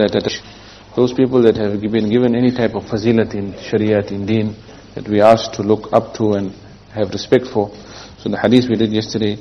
that those people that have been given any type of fazilat in Shariat, in Deen, that we ask to look up to and have respect for. So the hadith we did yesterday,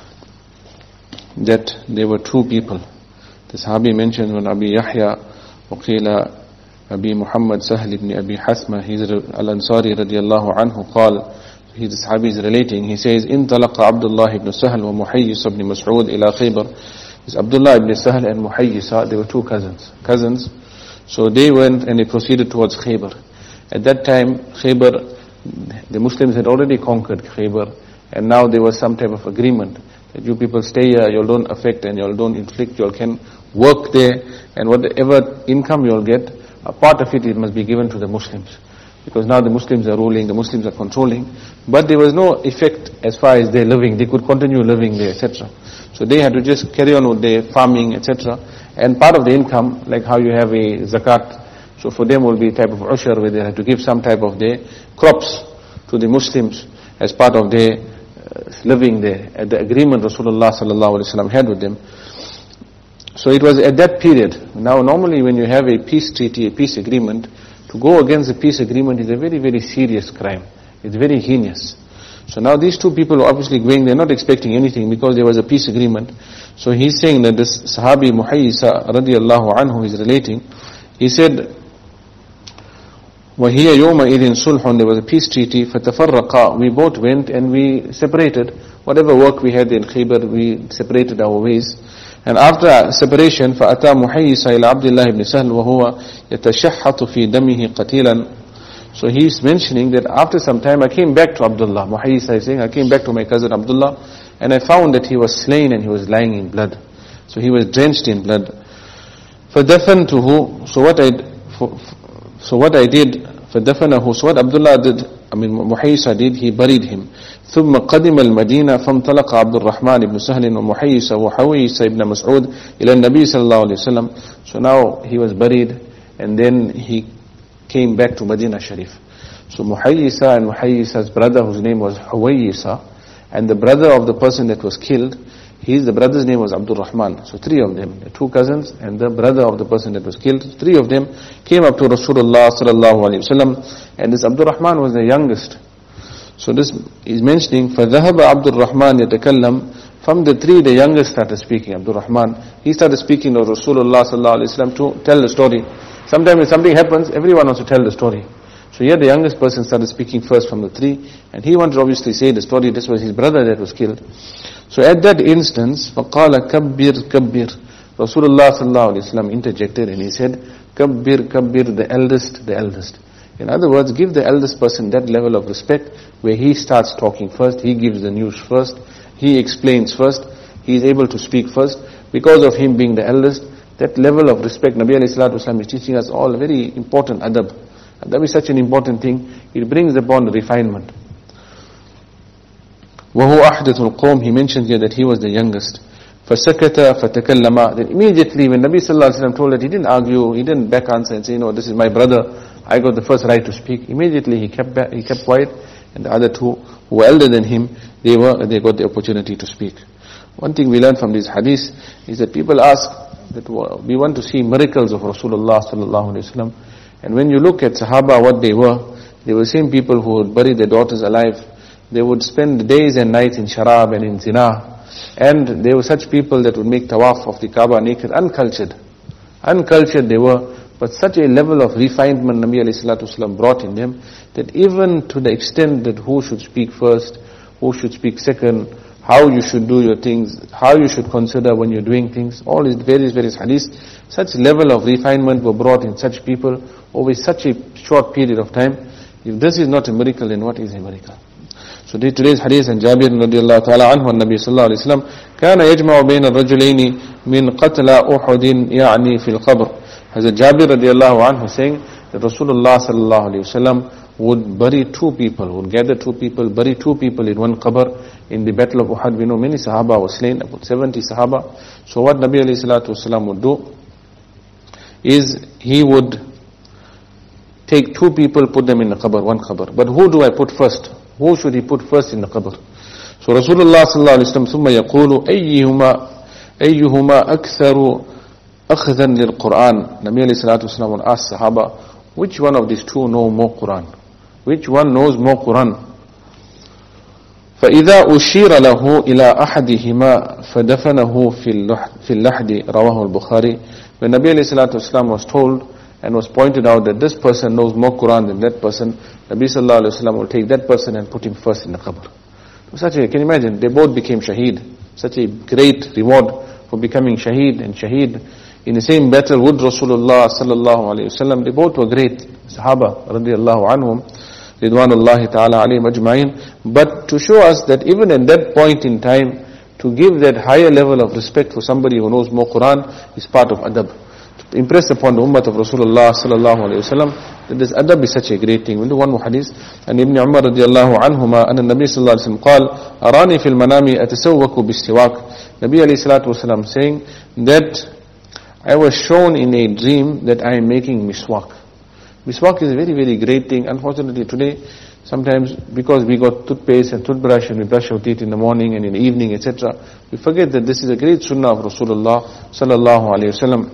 that there were two people. The Sahabi mentioned when Abi Yahya, وقيل Abi Muhammad Sahl ibn Abi Hathma, he's al-Ansari radiyallahu anhu, قال, the Sahabi is relating, he says, انطلق عبد الله ibn Sahl ومحيص ibn Mas'ud إلى خيبر. This Abdullah ibn Sahl and Muhayyisa, they were two cousins. So they went and they proceeded towards Khaybar. At that time, Khaybar, the Muslims had already conquered Khaybar, and now there was some type of agreement that you people stay here, you don't affect and you don't inflict, you can work there, and whatever income you'll get, a part of it must be given to the Muslims. Because now the Muslims are ruling, the Muslims are controlling, but there was no effect as far as their living. They could continue living there, etc. So they had to just carry on with their farming, etc. And part of the income, like how you have a zakat, so for them will be a type of ushur, where they have to give some type of their crops to the Muslims as part of their living there, at the agreement Rasulullah sallallahu alaihi wasallam had with them. So it was at that period. Now normally when you have a peace treaty, a peace agreement, to go against a peace agreement is a very, very serious crime. It's very heinous. So now these two people are obviously going, they're not expecting anything because there was a peace agreement. So he's saying that this Sahabi Muhayyisa radiyallahu anhu is relating. He said, وَهِيَ يَوْمَئِذٍ صُلْحٌ, there was a peace treaty, فَتَفَرَّقَا, we both went and we separated. Whatever work we had in Khaybar, we separated our ways. And after separation, فَأَتَى مُحَيِّسَ إِلَى عَبْدِ اللَّهِ بْنِ سَهْلٍ وَهُوَ يَتَشَحَّطُ فِي دَمِهِ قَتِيلًا. So he's mentioning that after some time I came back to Abdullah. Muhayyisa is saying, I came back to my cousin Abdullah, and I found that he was slain and he was lying in blood. So he was drenched in blood. فَدَفَنْتُهُ, so what I did, فَدَفَنَهُ, so what Abdullah did, Muhayyisa did, he buried him. ثم قدم المدينة فانطلق عبد الرحمن بن سهل ومحيص وحويص ابن مسعود إلى النبي صلى الله عليه وسلم. So now he was buried and then he came back to Medina Sharif. So Muhayyisa and Muhayyisa's brother, whose name was Huwayisa, and the brother of the person that was killed, the brother's name was Abdul Rahman. So three of them, the two cousins and the brother of the person that was killed, three of them came up to Rasulullah sallallahu alaihi wasallam, and this Abdul Rahman was the youngest. So this is mentioning, فَذَهَبَ عَبْدُ الرَّحْمَنِ يَتَكَلَّمْ. From the three, the youngest started speaking, Abdul Rahman. He started speaking to Rasulullah sallallahu alaihi wasallam to tell the story. Sometimes when something happens, everyone wants to tell the story. So here the youngest person started speaking first from the three, and he wanted to obviously say the story, this was his brother that was killed. So at that instance, فَقَالَ كَبِّرْ كَبِّرْ, Rasulullah sallallahu alaihi wasallam interjected and he said, كَبِّرْ كَبِّرْ, the eldest, the eldest. In other words, give the eldest person that level of respect where he starts talking first, he gives the news first, he explains first, he is able to speak first. Because of him being the eldest, that level of respect, Nabi alayhi salatu wasalam is teaching us all a very important adab. Adab is such an important thing, it brings upon refinement. وَهُوَ أَحْدَثُ الْقَوْمِ, he mentioned here that he was the youngest. فَسَكَتَ فَتَكَلَّمَا, then immediately when Nabi sallallahu alayhi wa sallam told that, he didn't argue, he didn't back answer and say, no, this is my brother, I got the first right to speak. Immediately he kept quiet, and the other two who were elder than him, they got the opportunity to speak. One thing we learn from this hadith is that people ask that we want to see miracles of Rasulullah sallallahu alaihi wasallam, and when you look at Sahaba, what they were the same people who would bury their daughters alive. They would spend days and nights in sharab and in zina, and they were such people that would make tawaf of the Kaaba naked, uncultured they were. But such a level of refinement Nabi alayhi salatu wasalam brought in them, that even to the extent that who should speak first, who should speak second, how you should do your things, how you should consider when you're doing things, all these various hadiths, such level of refinement were brought in such people over such a short period of time. If this is not a miracle, then what is a miracle? So today's hadith and Jabir radiyallahu ta'ala anhu, Nabi sallallahu alayhi wa sallam, كان يجمع بين الرجلين من قتل أحد يعني في القبر. Hazrat Jabir radiyallahu anhu saying that Rasulullah sallallahu alayhi wasallam would bury two people, would gather two people, bury two people in one qabr. In the battle of Uhud, we know many Sahaba were slain, about 70 Sahaba. So what Nabi alayhi salatu wasallam would do is he would take two people, put them in the qabr, one qabr. But who do I put first? Who should he put first in the qabr? So Rasulullah sallallahu alayhi wasallam ثم يقول أيهما أكثر أخذا للقرآن. Nabi alayhi salatu wasalam would ask Sahaba, which one of these two know more Quran? Which one knows more Quran? فإذا أشير له إلى أحدهما فدفنه في اللحد رواه البخاري. When Nabi alayhi salatu wasalam was told and was pointed out that this person knows more Quran than that person, Nabi sallallahu alayhi wasallam will take that person and put him first in the qabr. Can you imagine? They both became shaheed. Such a great reward for becoming shaheed, and shaheed in the same battle with Rasulullah sallallahu alayhi wasallam. They both were great Sahaba radiyallahu anhum, ridwanullahi ta'ala alayhim ajma'in. But to show us that even at that point in time, to give that higher level of respect for somebody who knows more Quran is part of adab. To impress upon the ummah of Rasulullah sallallahu alayhi wasallam that this adab is such a great thing. We'll do one more hadith. And Ibn Umar radiyallahu anhuma, anna Nabi sallallahu alayhi wasallam qal, arani fil manami atasawwaku bistiwak. Nabi alayhi salatu wasallam saying that I was shown in a dream that I am making miswak. Miswak is a very, very great thing. Unfortunately today, sometimes because we got toothpaste and toothbrush and we brush our teeth in the morning and in the evening, etc., we forget that this is a great sunnah of Rasulullah sallallahu alayhi wasallam.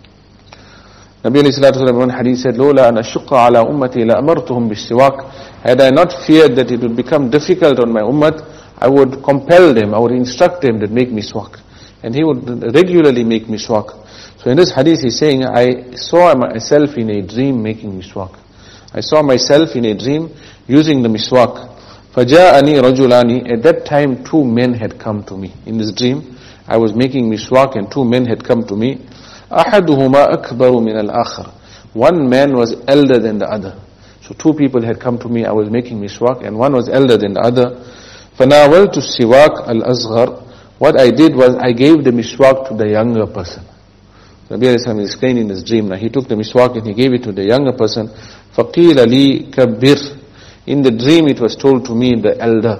Nabi alayhi salatu wasallam in one hadith said, "Lola an ashqa ala ummati la amartuhum bis-siwak." Had I not feared that it would become difficult on my ummah, I would compel them, I would instruct them that make miswak. And he would regularly make miswak. So in this hadith he's saying, I saw myself in a dream making miswak. I saw myself in a dream using the miswak. فَجَاءَنِي رَجُلَانِ. At that time 2 men had come to me. In this dream, I was making miswak and 2 men had come to me. أَحَدُهُمَا أَكْبَرُ مِنَ الْآخَرِ. One man was elder than the other. So 2 people had come to me, I was making miswak, and one was elder than the other. فَنَاوَلْتُ السِّوَاكَ الْأَصْغَرِ. What I did was, I gave the miswak to the younger person. Nabi alayhi salam is explaining this dream. Now he took the miswak and he gave it to the younger person. فَقِيلَ لِي كَبِّرْ. In the dream it was told to me, the elder.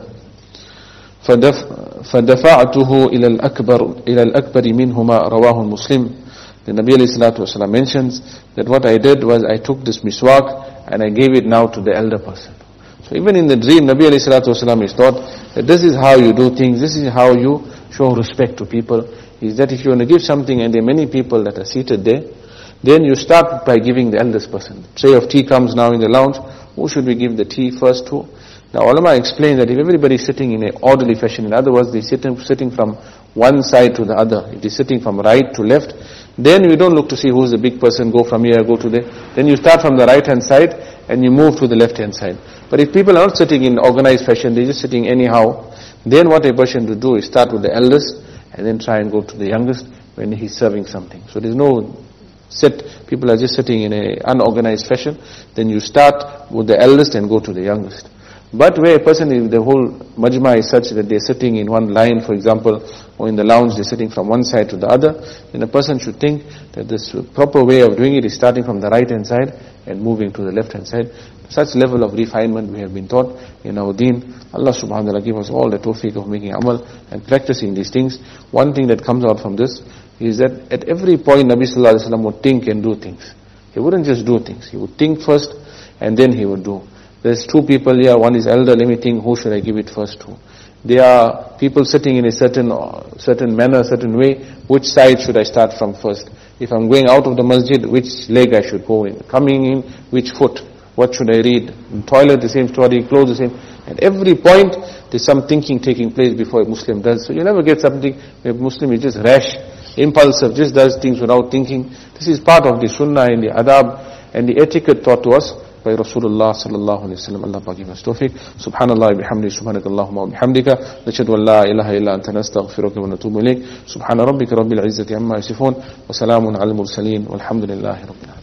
فَدَفَعْتُهُ إِلَى الْأَكْبَرِ مِنْهُمَا رواه مسلم. The Nabi alayhi salatu wasalam mentions that what I did was, I took this miswak and I gave it now to the elder person. So even in the dream, Nabi alayhi salatu wasalam is taught that this is how you do things, this is how you show respect to people. Is that if you want to give something and there are many people that are seated there, then you start by giving the eldest person. Tray of tea comes now in the lounge, who should we give the tea first to? Now ulama explain that if everybody is sitting in an orderly fashion, in other words, they're sitting from one side to the other, if they're sitting from right to left, then we don't look to see who's the big person, go from here, go to there. Then you start from the right hand side and you move to the left hand side. But if people are not sitting in organized fashion, they're just sitting anyhow, then what a person to do is start with the eldest and then try and go to the youngest when he's serving something. So there's no set, people are just sitting in an unorganized fashion, then you start with the eldest and go to the youngest. But where a person, if the whole majma is such that they're sitting in one line, for example, or in the lounge they're sitting from one side to the other, then a person should think that this proper way of doing it is starting from the right hand side and moving to the left hand side. Such level of refinement we have been taught in our deen. Allah subhanahu wa ta'ala give us all the tawfiq of making amal and practicing these things. One thing that comes out from this is that at every point Nabi sallallahu alaihi wasallam would think and do things. He wouldn't just do things. He would think first and then he would do. There's 2 people here, one is elder, let me think, who should I give it first to? There are people sitting in a certain manner, certain way, which side should I start from first? If I'm going out of the masjid, which leg I should go in? Coming in, which foot? What should I read? In toilet, the same story, clothes, the same. At every point, there's some thinking taking place before a Muslim does. So you never get something where a Muslim is just rash, impulsive, just does things without thinking. This is part of the sunnah and the adab and the etiquette taught to us by Rasulullah sallallahu alayhi wa sallam. Allah give us tawfiq. Subhanallah bihamdi, subhanakallahumma wa bihamdika, nashhadu an la ilaha illa anta nastaghfiruka wa natubu ilayk. Subhana rabbika rabbil izzati amma yasifun, wa salamun ala al-mursaleen, walhamdulillahi rabbil alamin.